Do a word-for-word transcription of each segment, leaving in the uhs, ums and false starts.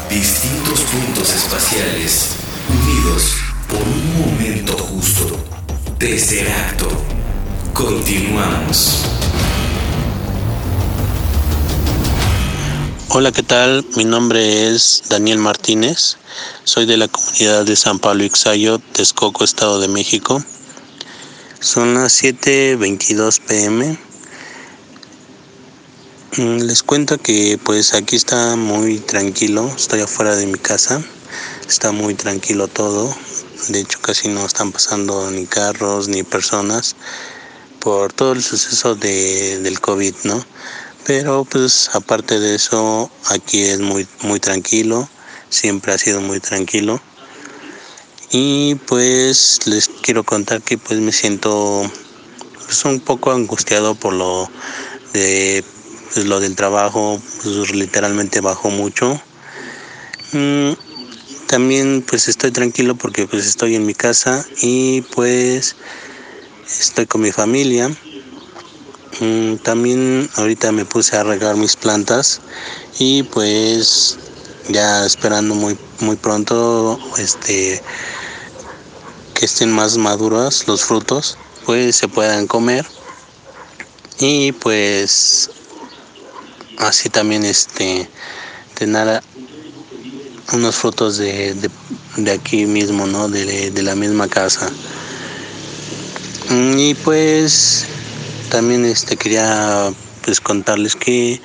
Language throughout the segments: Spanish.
Distintos puntos espaciales, unidos por un momento justo. Tesseracto. Continuamos. Hola, ¿qué tal? Mi nombre es Daniel Martínez. Soy de la comunidad de San Pablo Ixayo, Texcoco, Estado de México. Son las siete veintidós pm. Les cuento que pues aquí está muy tranquilo. Estoy afuera de mi casa. Está muy tranquilo todo. De hecho, casi no están pasando ni carros ni personas por todo el suceso de, del COVID, ¿no? Pero pues aparte de eso, aquí es muy, muy tranquilo. Siempre ha sido muy tranquilo. Y pues les quiero contar que pues me siento pues, un poco angustiado por lo de pues, lo del trabajo. Pues literalmente bajó mucho. Mm, también pues estoy tranquilo porque pues estoy en mi casa y pues estoy con mi familia. Mm, también ahorita me puse a regar mis plantas y pues ya esperando muy muy pronto este que estén más maduros los frutos, pues se puedan comer y pues así también este tener unos frutos de, de, de aquí mismo, ¿no? De, de la misma casa. Y pues también este quería pues contarles que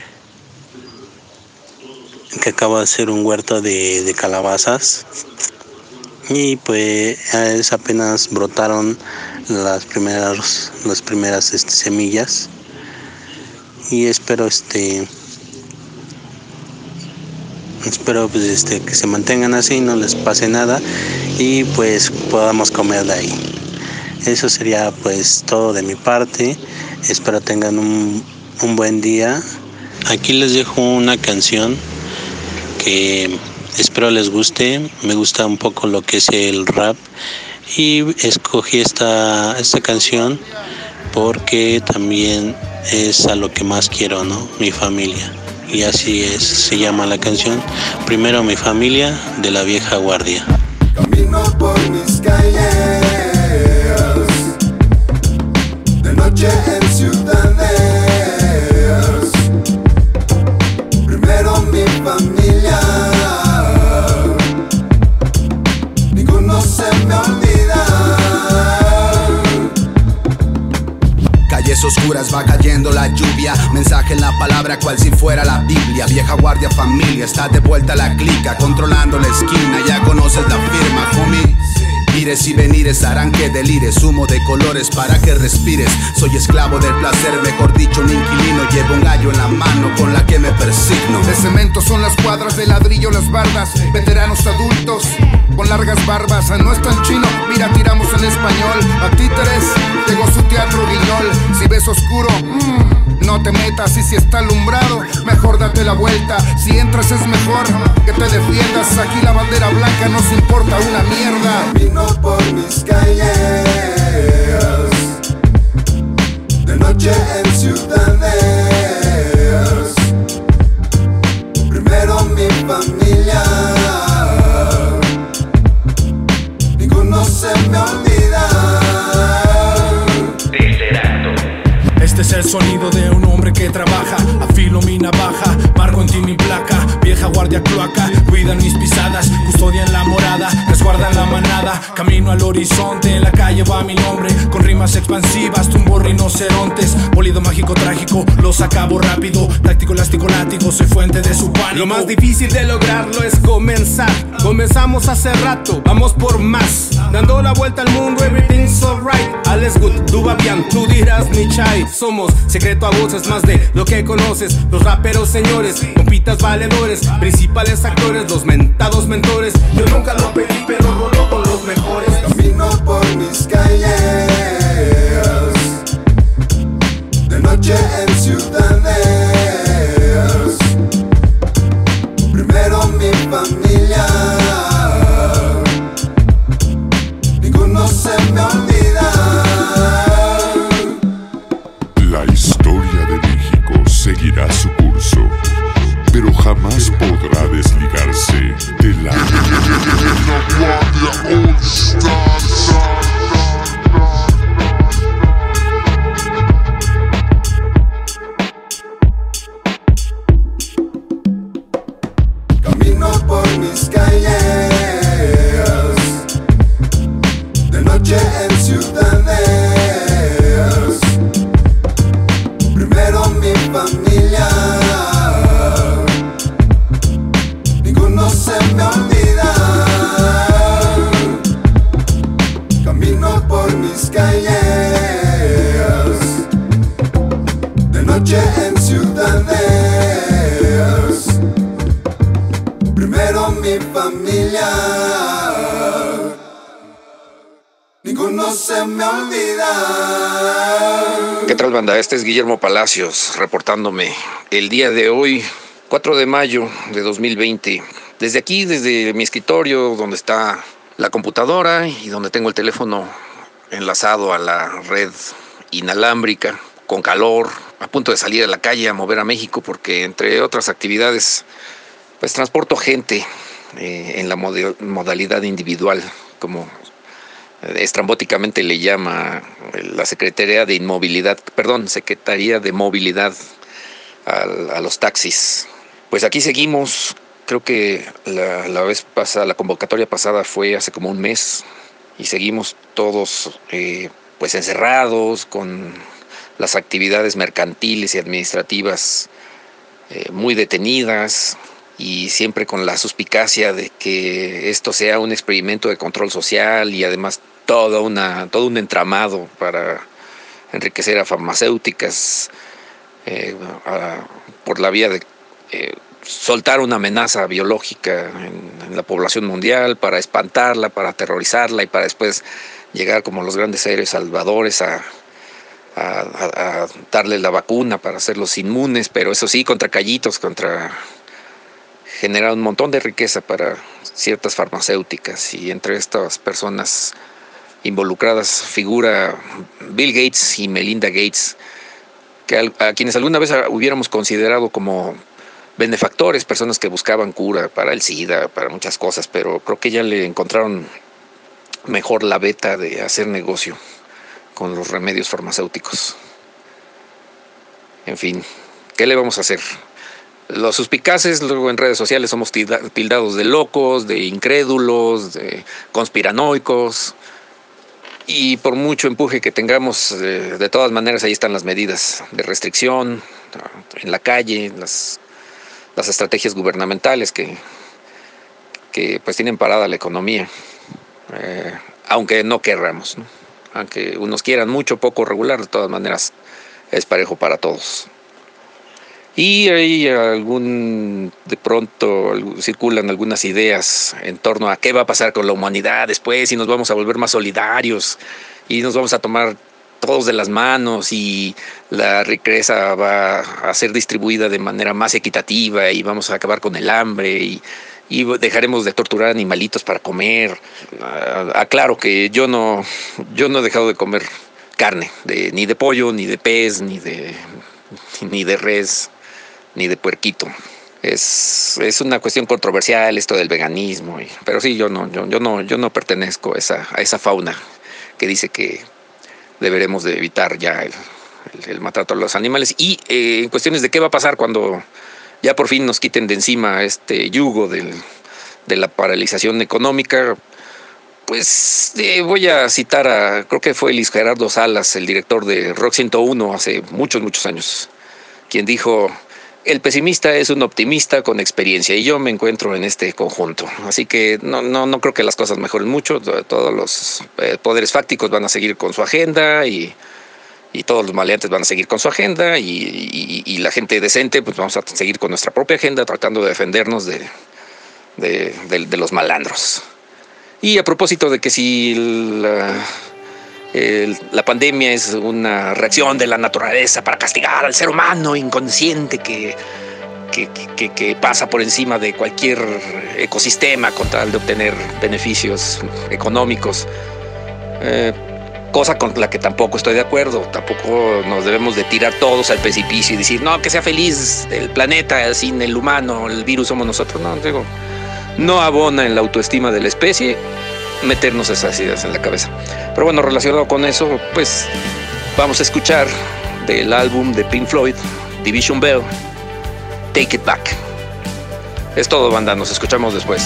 que acabo de hacer un huerto de, de calabazas y pues es apenas brotaron las primeras las primeras este, semillas y espero este espero pues este que se mantengan así, no les pase nada y pues podamos comer de ahí. Eso sería pues todo de mi parte. Espero tengan un, un buen día. Aquí les dejo una canción que espero les guste. Me gusta un poco lo que es el rap y escogí esta, esta canción porque también es a lo que más quiero, ¿no? Mi familia. Y así es, se llama la canción Primero mi familia, de La Vieja Guardia. Camino por mis calles, de noche en ciudades. Primero mi familia, ninguno se me olvida. Calles oscuras, va cayendo la lluvia. Mensaje en la palabra cual si fuera la Biblia. Vieja guardia familia, está de vuelta la clica, controlando la esquina, ya conoces la firma, homie. Ires y venires harán que delires, humo de colores para que respires. Soy esclavo del placer, mejor dicho un inquilino. Llevo un gallo en la mano con la que me persigno. De cemento son las cuadras, de ladrillo las bardas. Veteranos adultos con largas barbas. No es tan chino, mira tiramos en español. A títeres llegó su teatro guiñol. Si ves oscuro, mmm, no te metas. Y si está alumbrado, mejor date la vuelta. Si entras es mejor que te defiendas. Aquí la bandera blanca nos importa una mierda. Camino por mis calles, de noche en ciudades. Primero mi familia, ninguno se me olvida. Este es el sonido de un hombre que trabaja, afilo mi navaja, marco en ti mi placa. Vieja guardia cloaca, cuidan mis pisadas, custodian la morada, resguardan la manada. Camino al horizonte, en la calle va mi nombre, con rimas expansivas, tumbo rinocerontes. Bolido mágico trágico, los acabo rápido, táctico elástico látigo, soy fuente de su pánico. Lo más difícil de lograrlo es comenzar. Comenzamos hace rato, vamos por más. Dando la vuelta al mundo, everything's alright. Alles good, tú va bien, tú dirás ni chai. Somos secreto a voces, más de lo que conoces. Los raperos señores, compitas valedores, principales actores, los mentados mentores. Yo nunca lo pedí, pero roló con los mejores. Camino por mis calles, de noche en ciudades. Primero mi familia, ninguno se me olvida. La historia de México seguirá su curso. pero jamás podrá desligarse de la Guardia All Stars. Camino por mis calles, de noche en ciudades. Primero mi familia, ninguno se me olvida. Camino por mis calles, de noche en ciudades. Primero mi familia, ninguno se me olvida. ¿Qué tal, banda? Este es Guillermo Palacios reportándome el día de hoy, cuatro de mayo de dos mil veinte. Desde aquí, desde mi escritorio, donde está la computadora y donde tengo el teléfono enlazado a la red inalámbrica, con calor, a punto de salir a la calle a mover a México, porque entre otras actividades, pues transporto gente eh, en la mod- modalidad individual, como estrambóticamente le llama la Secretaría de Inmovilidad, perdón, Secretaría de Movilidad a, a los taxis. Pues aquí seguimos. Creo que la, la vez pasada, la convocatoria pasada fue hace como un mes y seguimos todos eh, pues encerrados con las actividades mercantiles y administrativas eh, muy detenidas, y siempre con la suspicacia de que esto sea un experimento de control social y además todo, una, todo un entramado para enriquecer a farmacéuticas eh, a, por la vía de eh, soltar una amenaza biológica en, en la población mundial, para espantarla, para aterrorizarla y para después llegar como los grandes héroes salvadores a, a, a, a darle la vacuna para hacerlos inmunes, pero eso sí, contra callitos, contra generar un montón de riqueza para ciertas farmacéuticas, y entre estas personas involucradas figura Bill Gates y Melinda Gates, que a, a quienes alguna vez hubiéramos considerado como benefactores, personas que buscaban cura para el SIDA, para muchas cosas, pero creo que ya le encontraron mejor la veta de hacer negocio con los remedios farmacéuticos. En fin, ¿qué le vamos a hacer? Los suspicaces luego en redes sociales somos tildados de locos, de incrédulos, de conspiranoicos, y por mucho empuje que tengamos, de, de todas maneras ahí están las medidas de restricción en la calle, las, las estrategias gubernamentales que, que pues tienen parada la economía, eh, aunque no querramos, ¿no? Aunque unos quieran mucho, poco, regular, de todas maneras es parejo para todos. Y hay algún, de pronto circulan algunas ideas en torno a qué va a pasar con la humanidad después, si nos vamos a volver más solidarios y nos vamos a tomar todos de las manos y la riqueza va a ser distribuida de manera más equitativa y vamos a acabar con el hambre y, y dejaremos de torturar animalitos para comer. Uh, aclaro que yo no, yo no he dejado de comer carne, de, ni de pollo, ni de pez, ni de, ni de res, ni de puerquito. Es, es una cuestión controversial esto del veganismo, y, pero sí, yo no, yo, yo no, yo no pertenezco a esa, a esa fauna que dice que deberemos de evitar ya el, el, el maltrato a los animales. Y eh, en cuestiones de qué va a pasar cuando ya por fin nos quiten de encima este yugo del, de la paralización económica, pues eh, voy a citar a, creo que fue Luis Gerardo Salas, el director de Rock ciento uno hace muchos, muchos años, quien dijo: el pesimista es un optimista con experiencia, y yo me encuentro en este conjunto. Así que no, no, no creo que las cosas mejoren mucho. Todos los eh, poderes fácticos van a seguir con su agenda y, y todos los maleantes van a seguir con su agenda y, y, y la gente decente pues vamos a seguir con nuestra propia agenda tratando de defendernos de, de, de, de los malandros. Y a propósito de que si la, el, la pandemia es una reacción de la naturaleza para castigar al ser humano inconsciente que, que, que, que pasa por encima de cualquier ecosistema con tal de obtener beneficios económicos, eh, cosa con la que tampoco estoy de acuerdo. Tampoco nos debemos de tirar todos al precipicio y decir, no, que sea feliz el planeta sin el humano, el virus somos nosotros. No, digo, no abona en la autoestima de la especie meternos esas ideas en la cabeza. Pero bueno, relacionado con eso, pues vamos a escuchar del álbum de Pink Floyd, Division Bell, Take It Back. Es todo, banda, nos escuchamos después.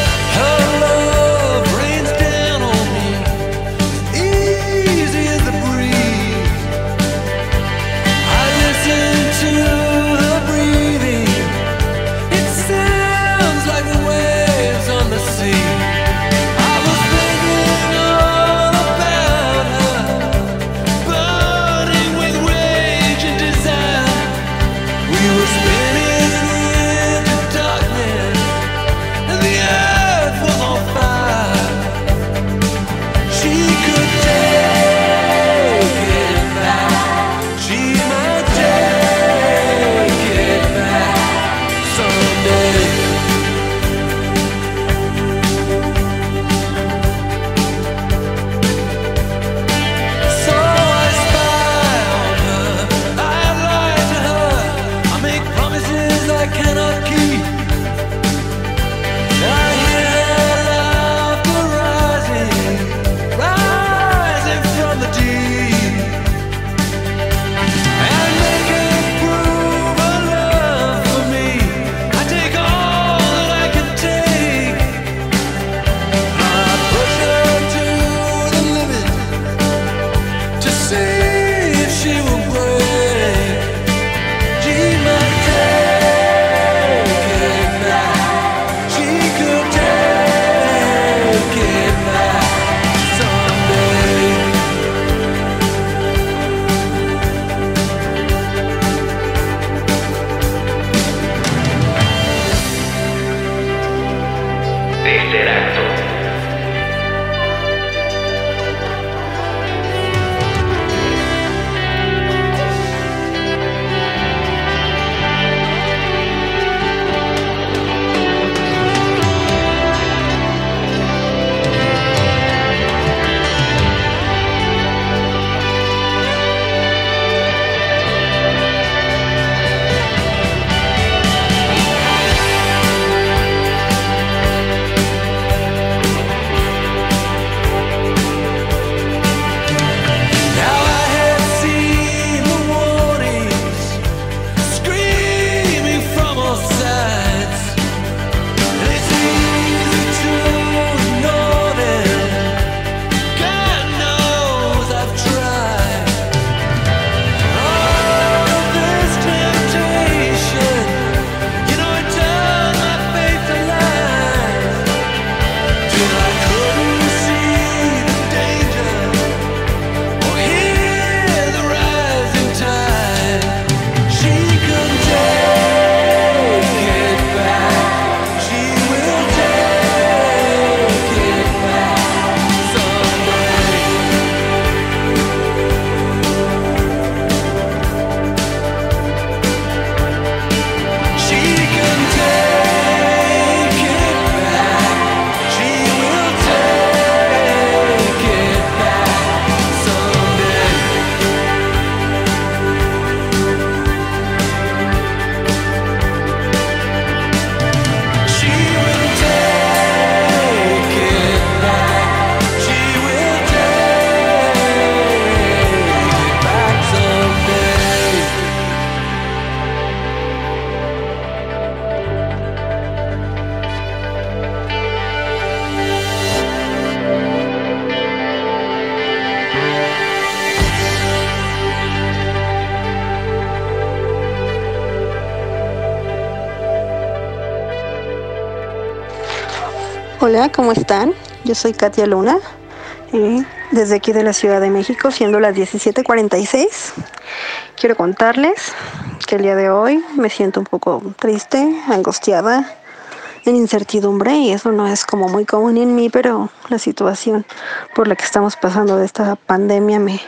Hola, ¿cómo están? Yo soy Katia Luna, eh, desde aquí de la Ciudad de México, siendo las diecisiete cuarenta y seis. Quiero contarles que el día de hoy me siento un poco triste, angustiada, en incertidumbre, y eso no es como muy común en mí, pero la situación por la que estamos pasando de esta pandemia me,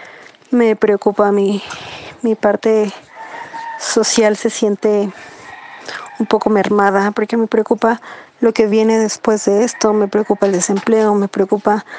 me preocupa. Mi, mi parte social se siente un poco mermada, porque me preocupa lo que viene después de esto, me preocupa el desempleo, me preocupa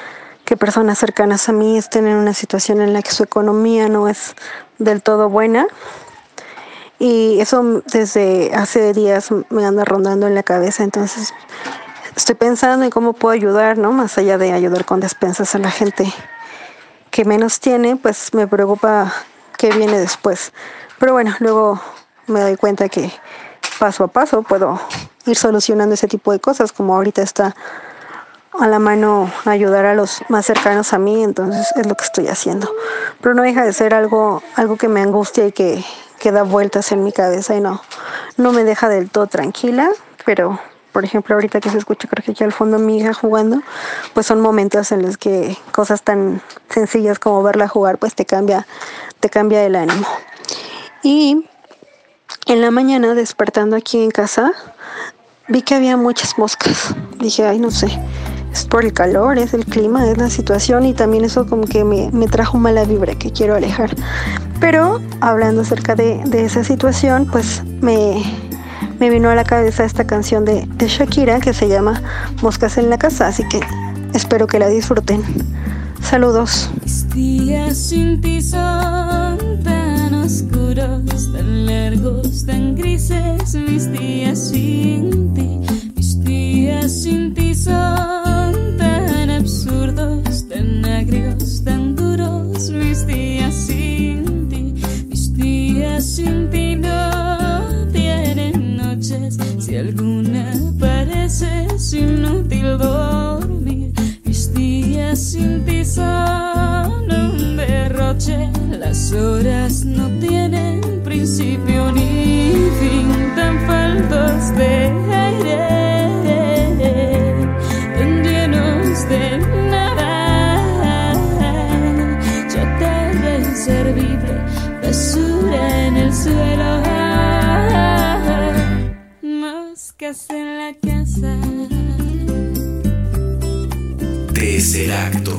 que personas cercanas a mí estén en una situación en la que su economía no es del todo buena. Y eso desde hace días me anda rondando en la cabeza, entonces estoy pensando en cómo puedo ayudar, ¿no? Más allá de ayudar con despensas a la gente que menos tiene, pues me preocupa qué viene después. Pero bueno, luego me doy cuenta que paso a paso puedo ir solucionando ese tipo de cosas, como ahorita está a la mano ayudar a los más cercanos a mí, entonces es lo que estoy haciendo. Pero no deja de ser algo, algo que me angustia y que, que da vueltas en mi cabeza y no, no me deja del todo tranquila, pero por ejemplo ahorita que se escucha creo que aquí al fondo mi hija jugando, pues son momentos en los que cosas tan sencillas como verla jugar pues te cambia, te cambia el ánimo. Y en la mañana despertando aquí en casa vi que había muchas moscas. Dije, ay, no sé, es por el calor, es el clima, es la situación, y también eso como que me, me trajo mala vibra que quiero alejar. Pero hablando acerca de, de esa situación, pues me, me vino a la cabeza esta canción de, de Shakira que se llama Moscas en la Casa, así que espero que la disfruten. Saludos. Mis días sin ti son tan oscuros, tan largos, tan grises. Mis días sin ti, mis días sin ti son tan absurdos, tan agrios, tan duros. Mis días sin ti, mis días sin ti no tienen noches. Si alguna parece es inútil dormir. Mis días sin ti son un derroche. Las horas no tienen principio ni fin, tan faltos de aire, tan llenos de nada. Chatarra inservible, basura en el suelo. Moscas en la casa. Tercer acto.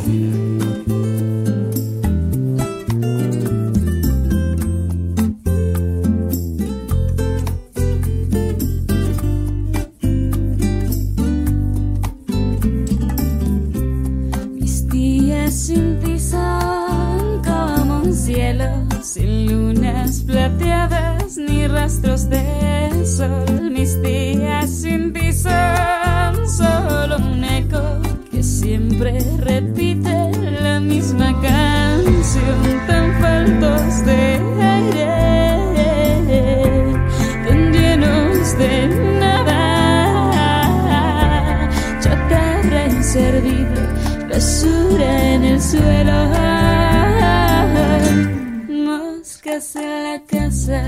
Mis días sin ti son como un cielo sin lunas plateadas ni rastros de sol. Mis días sin ti son solo un eco que siempre repite la misma canción, tan faltos de aire, tan llenos de nada. Chatarra inservible, basura en el suelo. Moscas en la casa.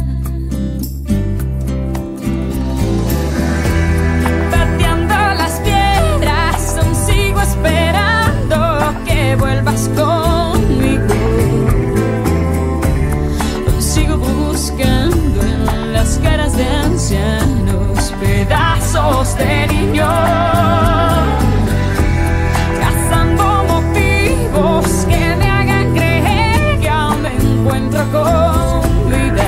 Esperando que vuelvas conmigo, sigo buscando en las caras de ancianos pedazos de niños, cazando motivos que me hagan creer que aún me encuentro con vida,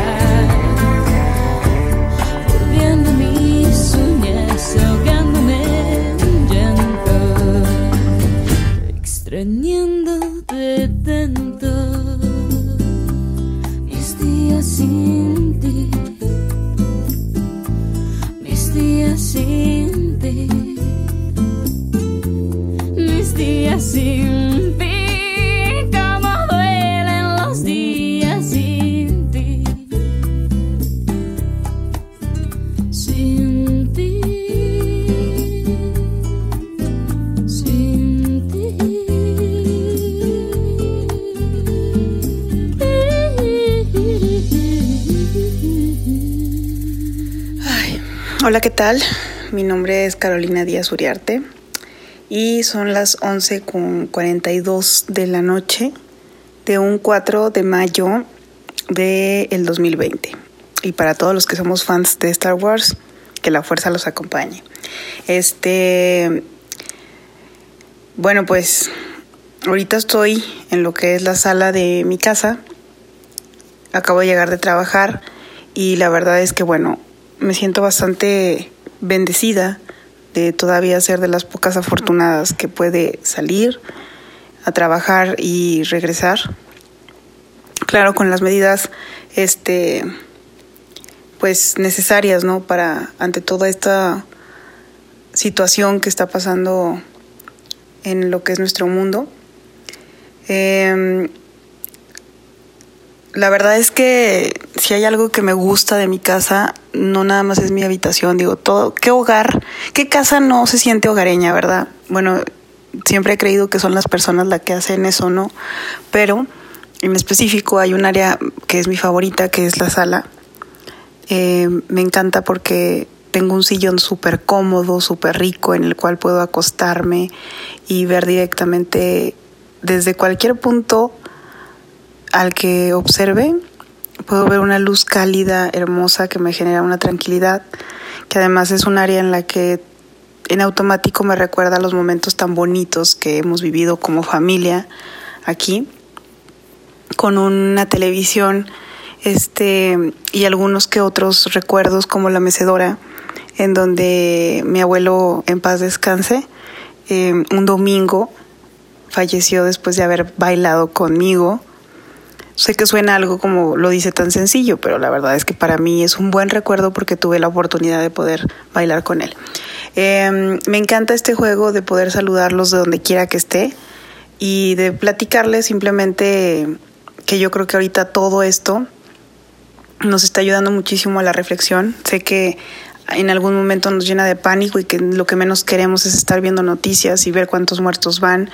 mordiendo mis uñas, ahogándome en llanto, extrañándote tanto. Mis días sin ti, mis días sin ti, mis días sin ti, cómo duelen los días sin ti, sin ti. Hola, ¿qué tal? Mi nombre es Carolina Díaz Uriarte y son las once con cuarenta y dos de la noche de un cuatro de mayo del dos mil veinte. Y para todos los que somos fans de Star Wars, que la fuerza los acompañe. Este, bueno, pues ahorita estoy en lo que es la sala de mi casa. Acabo de llegar de trabajar y la verdad es que, bueno, me siento bastante bendecida de todavía ser de las pocas afortunadas que puede salir a trabajar y regresar. Claro, con las medidas este, pues necesarias, ¿no? Para ante toda esta situación que está pasando en lo que es nuestro mundo. Eh, la verdad es que si hay algo que me gusta de mi casa, no nada más es mi habitación, digo, todo, qué hogar, qué casa no se siente hogareña, ¿verdad? Bueno, siempre he creído que son las personas las que hacen eso, ¿no? Pero en específico hay un área que es mi favorita, que es la sala. Eh, me encanta porque tengo un sillón súper cómodo, súper rico, en el cual puedo acostarme y ver directamente desde cualquier punto al que observe. Puedo ver una luz cálida, hermosa, que me genera una tranquilidad, que además es un área en la que en automático me recuerda los momentos tan bonitos que hemos vivido como familia aquí, con una televisión este y algunos que otros recuerdos como la mecedora, en donde mi abuelo, en paz descanse, eh, un domingo falleció después de haber bailado conmigo. Sé que suena algo como lo dice tan sencillo, pero la verdad es que para mí es un buen recuerdo porque tuve la oportunidad de poder bailar con él. Eh, me encanta este juego de poder saludarlos de donde quiera que esté y de platicarles simplemente que yo creo que ahorita todo esto nos está ayudando muchísimo a la reflexión. Sé que en algún momento nos llena de pánico y que lo que menos queremos es estar viendo noticias y ver cuántos muertos van,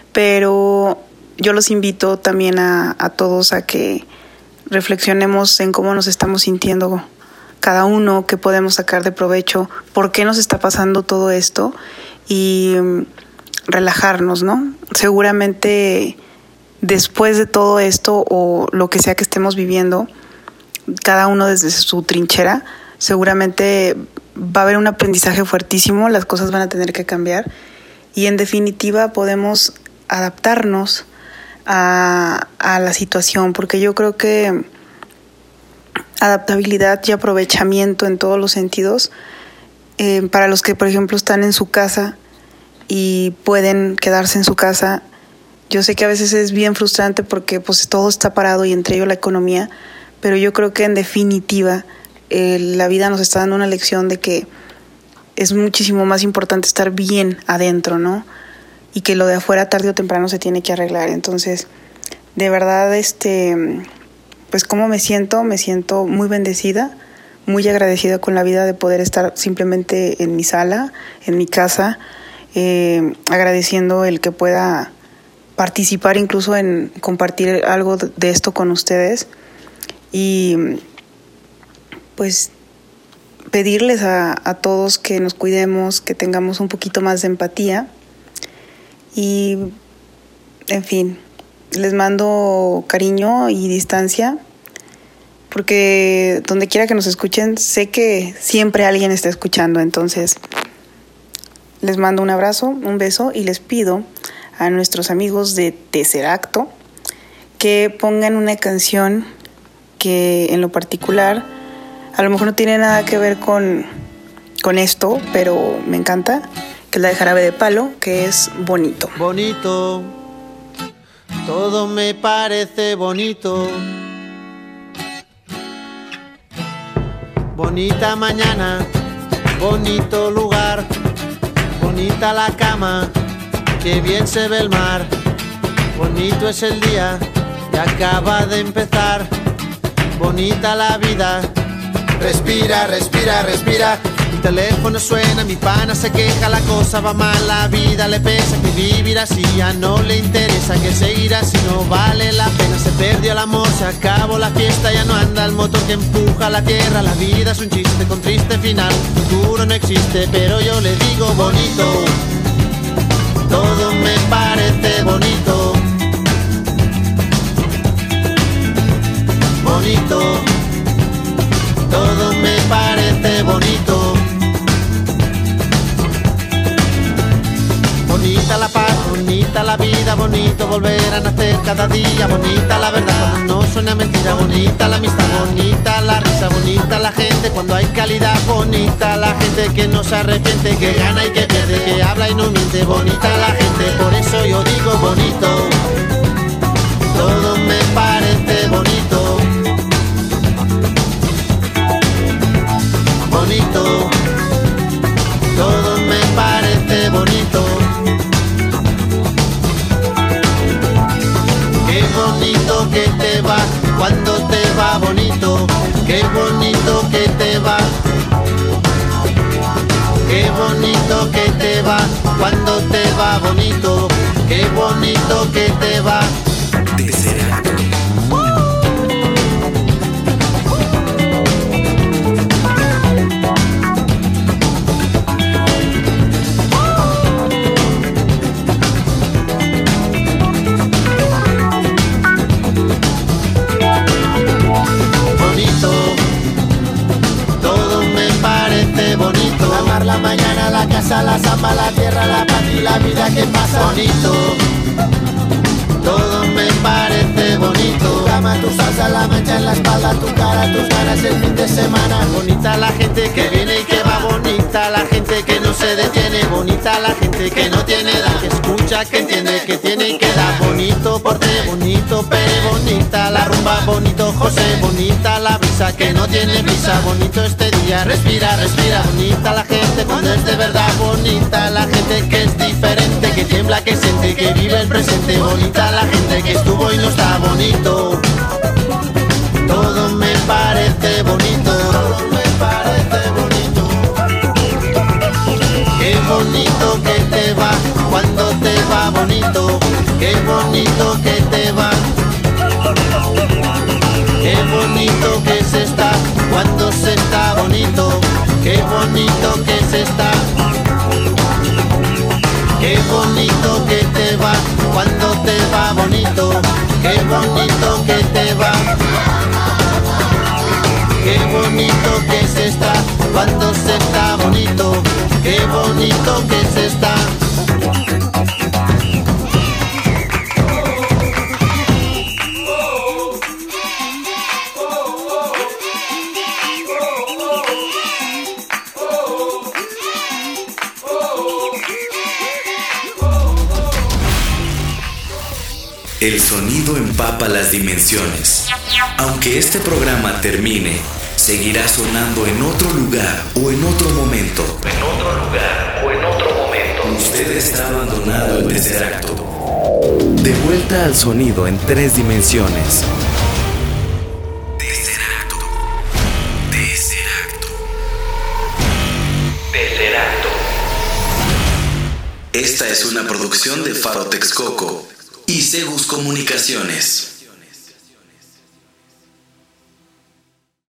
pero yo los invito también a, a todos a que reflexionemos en cómo nos estamos sintiendo cada uno, qué podemos sacar de provecho, por qué nos está pasando todo esto y um, relajarnos, ¿no? Seguramente después de todo esto o lo que sea que estemos viviendo, cada uno desde su trinchera, seguramente va a haber un aprendizaje fuertísimo, las cosas van a tener que cambiar y en definitiva podemos adaptarnos a, a la situación, porque yo creo que adaptabilidad y aprovechamiento en todos los sentidos, eh, para los que por ejemplo están en su casa y pueden quedarse en su casa, yo sé que a veces es bien frustrante porque pues todo está parado y entre ellos la economía, pero yo creo que en definitiva eh, la vida nos está dando una lección de que es muchísimo más importante estar bien adentro, ¿no? Y que lo de afuera tarde o temprano se tiene que arreglar. Entonces, de verdad, este, pues cómo me siento, me siento muy bendecida, muy agradecida con la vida de poder estar simplemente en mi sala, en mi casa, eh, agradeciendo el que pueda participar incluso en compartir algo de esto con ustedes y pues pedirles a, a todos que nos cuidemos, que tengamos un poquito más de empatía. Y, en fin, les mando cariño y distancia, porque donde quiera que nos escuchen, sé que siempre alguien está escuchando. Entonces, les mando un abrazo, un beso y les pido a nuestros amigos de Tercer Acto que pongan una canción que en lo particular a lo mejor no tiene nada que ver con, con esto, pero me encanta, que es la de Jarabe de Palo, que es Bonito. Bonito, todo me parece bonito. Bonita mañana, bonito lugar, bonita la cama, que bien se ve el mar. Bonito es el día que acaba de empezar, bonita la vida. Respira, respira, respira. Mi teléfono suena, mi pana se queja, la cosa va mal, la vida le pesa, que vivir así ya no le interesa, que seguir así no vale la pena. Se perdió el amor, se acabó la fiesta, ya no anda el motor que empuja la tierra. La vida es un chiste con triste final, futuro no existe, pero yo le digo bonito. Todo me parece bonito. Bonito. Todo me parece bonito. Bonita la paz, bonita la vida, bonito volver a nacer cada día. Bonita la verdad, no suena mentira. Bonita la amistad, bonita la risa, bonita la gente cuando hay calidad. Bonita la gente que no se arrepiente, que gana y que pierde, que habla y no miente. Bonita la gente, por eso yo digo bonito. cuando te va bonito, qué bonito que te va. Tercer acto. La mañana, la casa, la zamba, la tierra, la paz y la vida que pasa. Bonito, todo me parece bonito. Tu cama, tu salsa, la mancha en la espalda, tu cara, tus ganas el fin de semana. Bonita la gente que viene y que va, bonita la gente que no se detiene, bonita la gente que no tiene edad, que escucha, que entiende, que tiene y que da. Bonito porte, bonito pere, bonita la rumba, bonito José, bonita la brisa que no tiene prisa, bonito este día, respira, respira. Bonita la gente cuando es de verdad, bonita la gente que es diferente, que tiembla, que siente, que vive el presente, bonita la gente que estuvo y no está. Bonito, todo me parece bonito, todo me parece bonito. Qué bonito que te va, cuando te va bonito, qué bonito que te va. Qué bonito que se está, cuando se está bonito, qué bonito que se está. Qué bonito que te va, cuando te va bonito, qué bonito que te va. Qué bonito que se está, cuando se está bonito, qué bonito que se está. El sonido empapa las dimensiones. Aunque este programa termine, seguirá sonando en otro lugar o en otro momento. En otro lugar o en otro momento. Usted está abandonado el tercer acto. De vuelta al sonido en tres dimensiones. Tercer acto. Tercer acto. Tercer acto. Esta es una producción de Faro Texcoco y Segus Comunicaciones.